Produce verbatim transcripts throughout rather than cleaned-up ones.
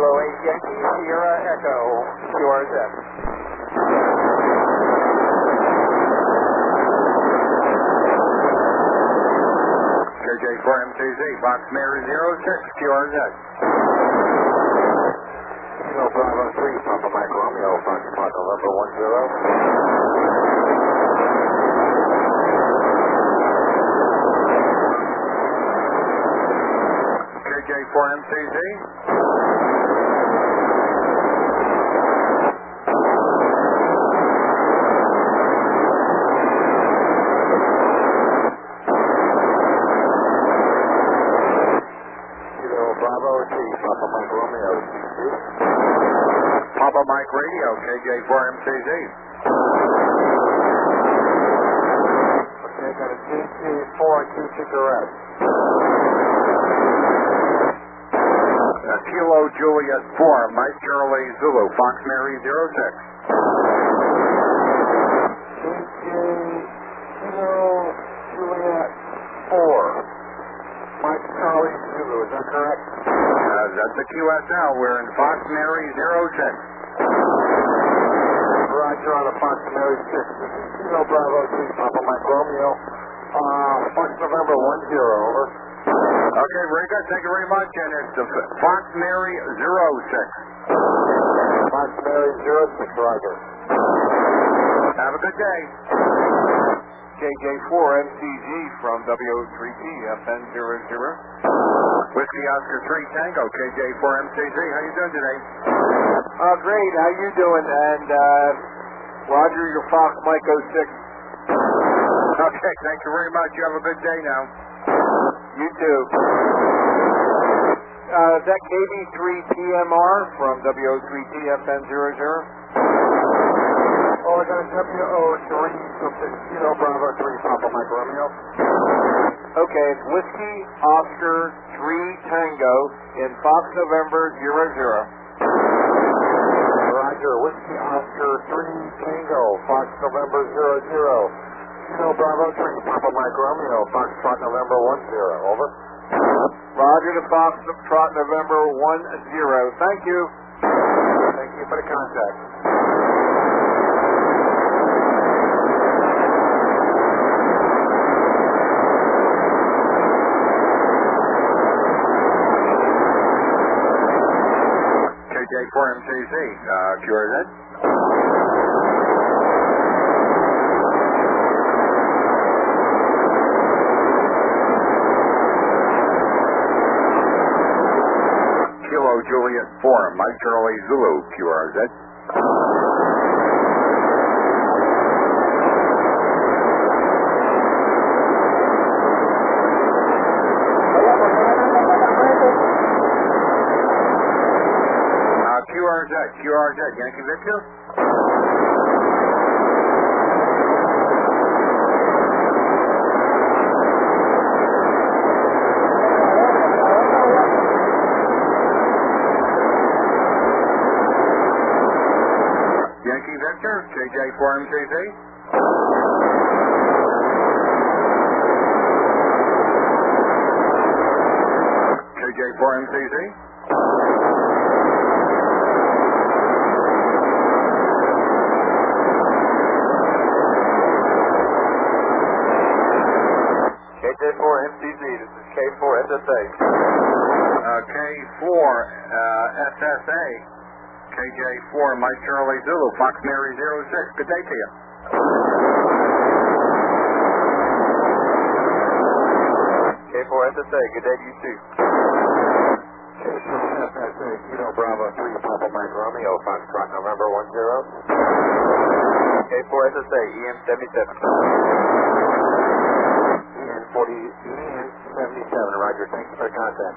Kilo eight Yankee, Sierra Echo, Q R Z. K J four M C Z, Fox Mary zero six, Q R Z. Kilo Bravo three, Papa Mike Romeo, Fox Fox November one zero. K J four M C Z. Papa Mike Romeo. Papa Mike Radio, K J four M C Z. Okay, got a G T four and two cigarettes. Uh, Kilo Juliet four, Mike Charlie Zulu, Fox Mary zero six. G T Kilo Juliet four, Mike Charlie Zulu, is that correct? Uh, that's the Q S L. We're in Fox Mary zero six. Roger on the Fox Mary six. Kilo Bravo three, Papa Mike Romeo. Uh, Fox November one zero, over. Okay, very good. Thank you very much. And it's the Fox Mary zero six. Fox Mary zero six, Roger. Have a good day. K J four M C G from W O three T F N zero zero. Whiskey Oscar three Tango, K J four M C Z. How you doing today? Oh, great. How you doing? And, uh, Roger, your Fox Mike oh six. Okay, thank you very much. You have a good day now. You too. Uh, is that K B three P M R from W O three T F N zero zero? Oh, I got a W O three, Kilo Bravo three, Papa Mike Romeo. Okay, it's Whiskey Oscar three Tango in Fox November zero zero. Roger, Whiskey Oscar three Tango, Fox November zero zero. Kilo Bravo three, Papa Mike Romeo, Fox Trot November one zero, over. Roger to Fox Trot November one zero. Thank you. Thank you for the contact. K J four M C Z, uh, Q R Z. Kilo Juliet four, Mike Charlie Zulu, Q R Z. Uh, Q R Z, Q R Z, Yankee Victor. Yankee Victor, K J four M C Z. K J four M C Z. K J four M C Z, this is K four S S A. Uh, K four uh, S S A. K J four, Mike Charlie Zulu, Fox Mary zero six. Good day to you. K four S S A, good day to you too. K four S S A, Kilo Bravo three, Papa Mike Romeo, Fox Trot November one zero. K four S S A, E M seventy-seven. E N forty, E N seventy-seven, Roger, thank you for the contact.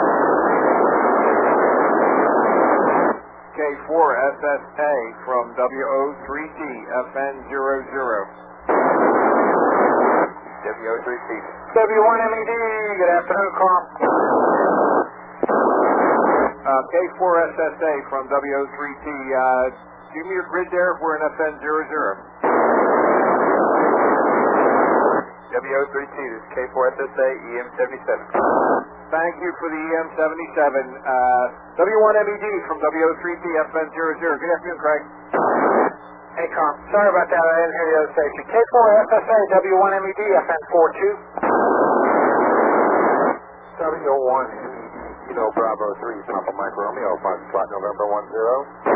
K four S S A from W O three T F N zero zero. W O three T. W one M E D, good afternoon, Carl. Uh, K four S S A from W O three T. Uh, give me your grid there if we're in F N zero zero. W O three T, this is K four S S A, E M seventy-seven. Thank you for the E M seventy-seven. Uh, W one M E D from W O three P F N zero zero. Good afternoon, Craig. Hey, Carl. Sorry about that. I didn't hear the other station. K four S S A, W one M E D, F N four two. W one M E D, Kilo Bravo three, Papa Mike Romeo, Foxtrot November one zero.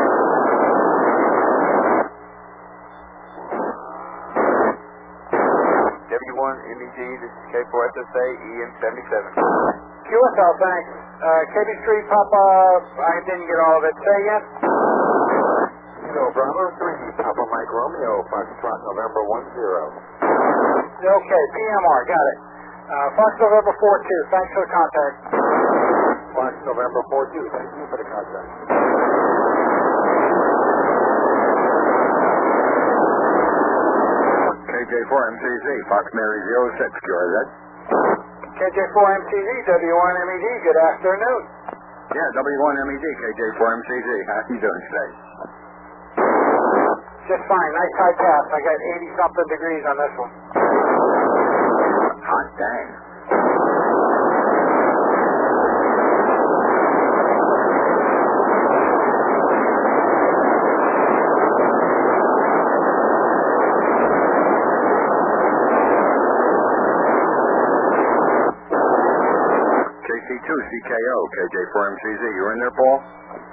W one M E D, this is K four S S A, E M seventy-seven. Q S L, thanks. Uh, K B Street, Papa, I didn't get all of it. Say again? Kilo Bravo three, Papa Mike Romeo, Foxtrot November one zero. Okay, P M R, got it. Uh, Fox November four two, thanks for the contact. Fox November four two, thank you for the contact. K J four M C Z, Fox Mary zero six, Q R Z. K J four M T Z, W one M E D, good afternoon. Yeah, W one M E D, K J four M C Z. How you doing today? Just fine, nice high pass. I got eighty-something degrees on this one. Hot dang. K C two C K O, K J four M C Z. You in there, Paul?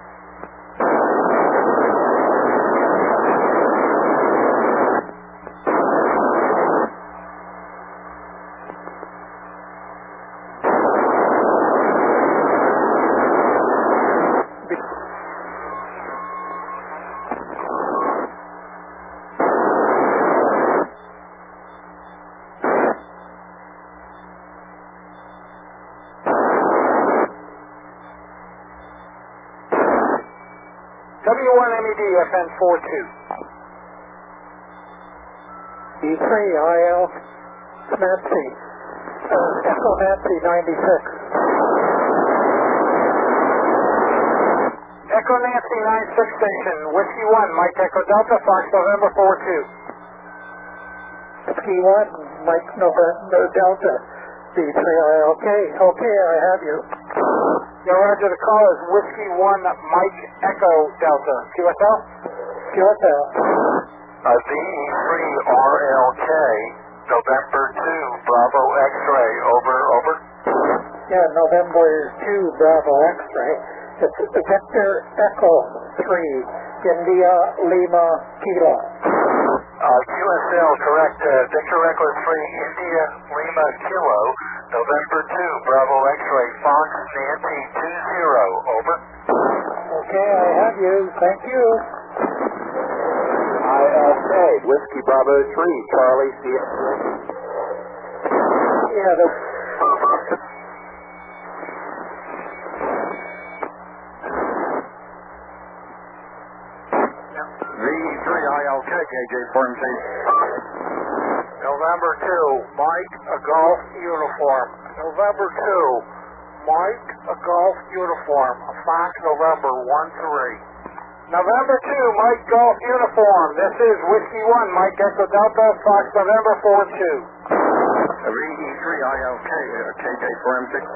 W one M E D, F N four two. B three I L Nancy, uh, Echo Nancy ninety-six. Echo Nancy ninety-six station, Whiskey one, Mike Echo Delta, Fox November four two. Whiskey one, Mike November Delta, B three I L K. Okay, I have you. Yeah, Roger, the call is Whiskey one, Mike Echo Delta. Q S L? Q S L. Uh, V E three R L K, November two, Bravo X-ray, over, over. Yeah, November two, Bravo X-ray. It's Victor Echo three, India Lima Kilo. Uh, Q S L, correct, uh, Victor Echo three, India Lima Kilo, November two, Bravo X-ray, Fox Nancy two zero, over. Okay, I have you. Thank you. I L K, Whiskey Bravo three, Charlie C. Yeah, the... V E three I L K, K J four M C Z. November two, Mike, a golf uniform. November two, Mike, a golf uniform. Fox November one three. November two, Mike, golf uniform. This is Whiskey one, Mike Echo Delta, Fox November four two. V E three I L K, uh, K J four M C Z.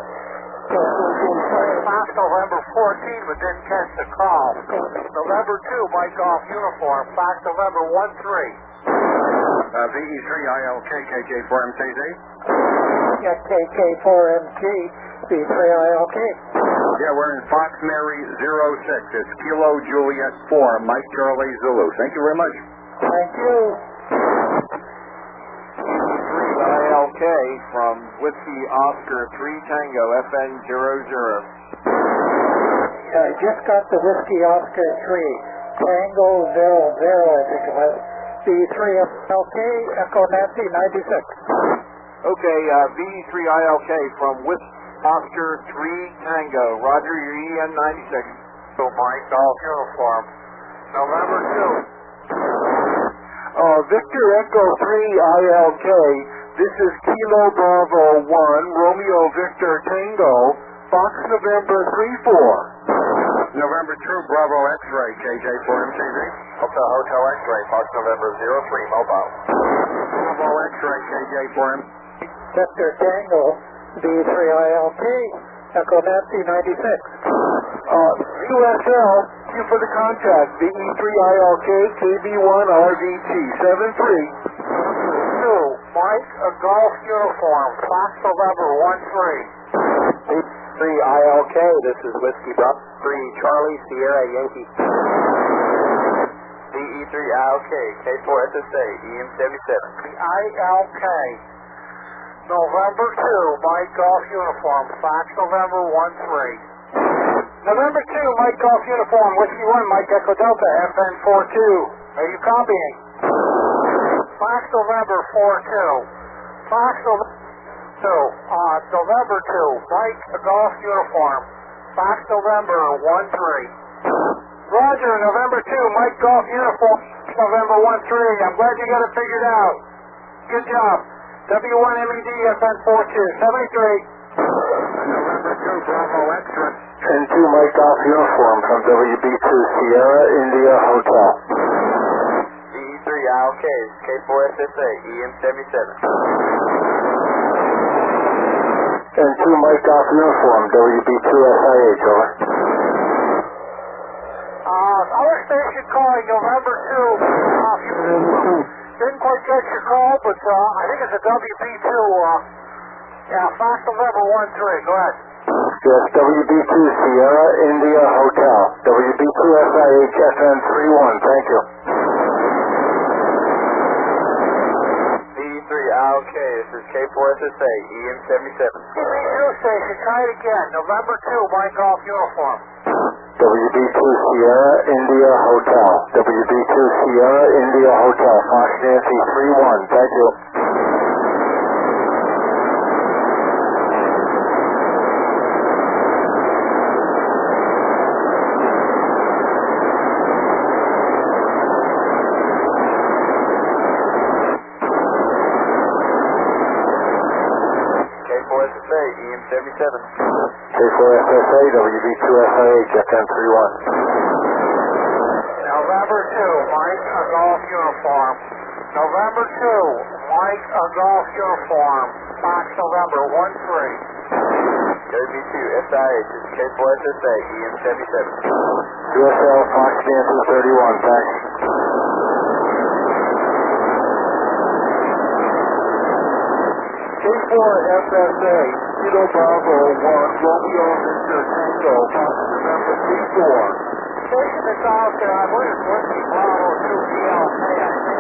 Fox November fourteen, but didn't catch the call. November two, Mike, golf uniform. Fox November one three. Uh, V E three I L K, K J four M C Z. Yeah, K K four M G, B three I L K. Yeah, we're in Fox Mary zero six. It's Kilo Juliet four, Mike Charlie Zulu. Thank you very much. Thank you. three I L K from Whiskey Oscar three Tango, F N zero zero. I just got the Whiskey Oscar three, Tango zero zero, I think it was. B three L K, Echo Nancy ninety-six. Okay, uh, V E three I L K from Whiskey Oscar three Tango. Roger, your E N ninety-six. So Mike, golf uniform. November two. Uh, Victor Echo three I L K. This is Kilo Bravo one, Romeo Victor Tango, Fox November three four. November two, Bravo X-ray, K J four M C Z. Hotel, Hotel X-ray, Fox November zero three, mobile. Bravo X-ray, K J four M. Victor Tango, B three I L K, Echo Nancy ninety-six. Uh, U S L, thank you for the contact. V E three I L K, K B one R V T, seven three. two, Mike, a golf uniform, Fox November one three. V E three I L K, this is Whiskey Bravo three, Charlie, Sierra, Yankee. V E three I L K, K four S S A, E M seventy-seven. The I L K, November two, Mike, golf uniform, Fox November one three. November two, Mike, golf uniform, Whiskey one, Mike, Echo Delta, F N four two. Are you copying? Fox November four two. Fox November two. Uh, November two. Mike, a golf uniform. Fox November one three. Roger, November two. Mike, golf uniform. November one three. I'm glad you got it figured out. Good job. W one M E D F N four two. seventy-three. November two, Bravo Extra. And two Mike Golf uniform from W B two Sierra India Hotel. V E three I L K, K four S S A, E M seventy-seven. And two Mike Golf uniform, W B two S I H, over. Uh, our station calling November two. Uh, didn't quite catch your call, but uh, I think it's a W B two. Uh, yeah, Fox November one three. Go ahead. Yes, W B two Sierra India Hotel. W B two S I H F N three one, thank you. V E three I L K, this is K four S S A, E M seventy-seven. News station, try it again. November two, Mike golf uniform. W B two Sierra India Hotel. W B two Sierra India Hotel. Fox Nancy three one, thank you. K four S S A, E M seventy-seven. K four S S A, W B two S I H F N three one. November two, Mike, a golf uniform. November two, Mike, a golf uniform. Fox November one three. W B two S I H, this is K four S S A, E M seventy-seven. U S L Fox Nancy thirty-one, thanks. K four S S A, Kilo Bravo one, Romeo Victor Tango, Fox November three four. Station that's out there, I believe it's Whiskey Bravo two P L K.